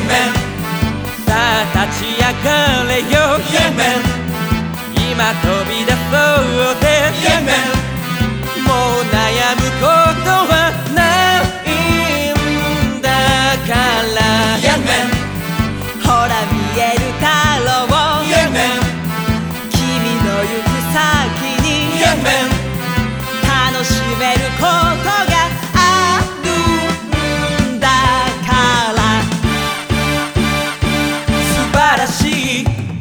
さあ立ち上がれよ今飛び出そうぜもう悩むことはないんだからほら見える太郎君の行く先に楽しめることがあるんだから素晴らしい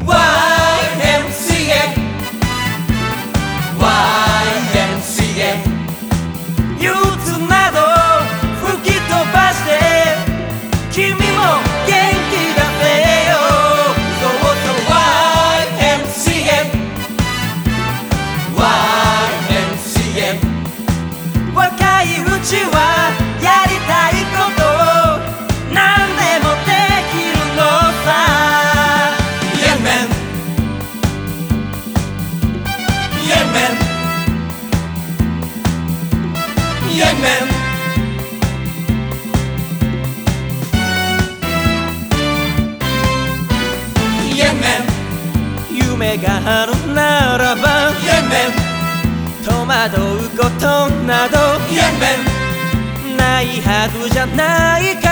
YMCA 憂鬱など吹き飛ばして君も元気出せよそうそう YMCA 若いうちはやりたいこと何でもできるのさ Yeah man Yeah man Yeah man Yeah man 夢があるならば Yeah man 戸惑うことなど Yeah man ないはずじゃないか